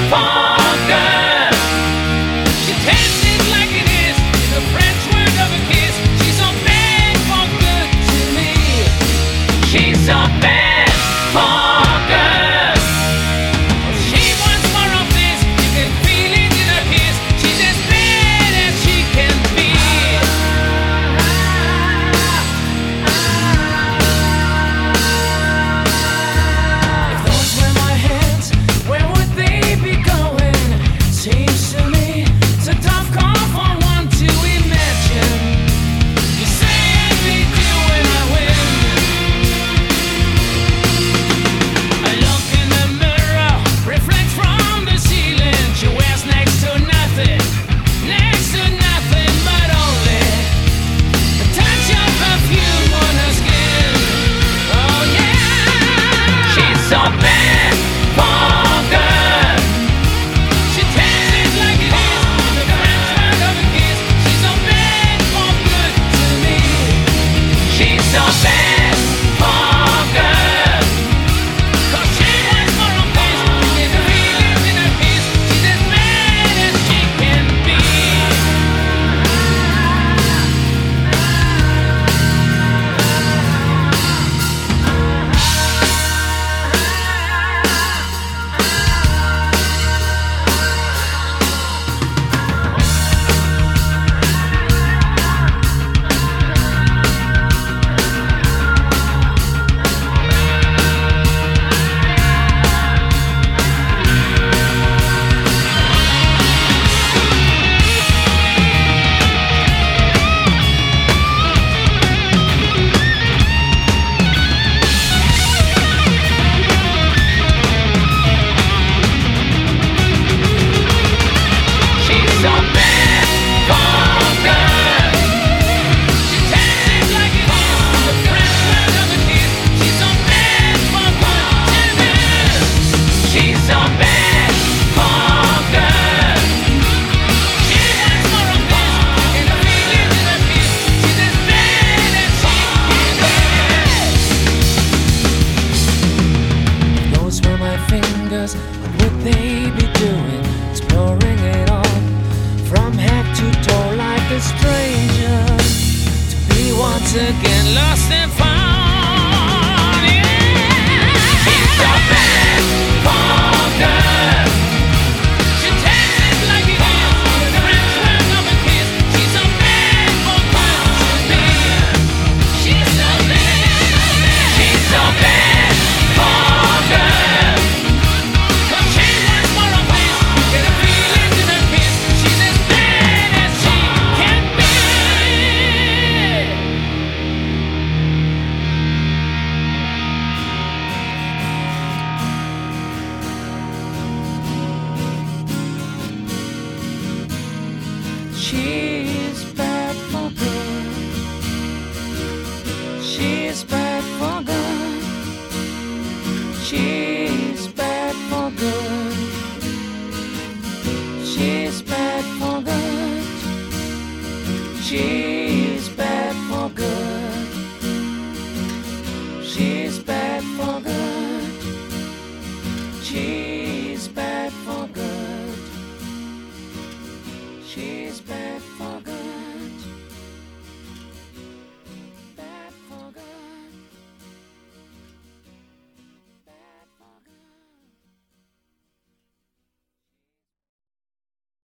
Funker. She takes it like it is, in the French word of a kiss. She's so bad for good to me. She's so bad funker. She wants more of this. You can feel it in her kiss. She's as bad as she can be. If those were my hands, where would they be going? Seems to me it's a tough call for one to imagine. You say we do when I win. I look in the mirror, reflects from the ceiling. She wears next to nothing but only the touch of perfume on her skin. Oh yeah, she's so bad funker. She takes it like it is, the French word of a kiss. She's so bad for good to me. She's so bad funker. 'Cause she wants more of this. You can feel it in her kiss. She's as bad as she can be. She's so bad funker. She takes it like it is, the French word of a kiss. She's so bad for good to me. She's so bad funker. She wants more of this. You can feel it in her kiss. She's as bad as she can be. Those were my fingers. What would they be doing? Exploring it all from head to toe like a stranger, to be once again lost and found. Yeah. She's so bad funker. She takes it like it is, the French word of a kiss. She's so bad for good to me. She's so bad. She's so bad funker. 'Cause she wants more of this. You can feel it in her kiss. She's as bad as she can be. She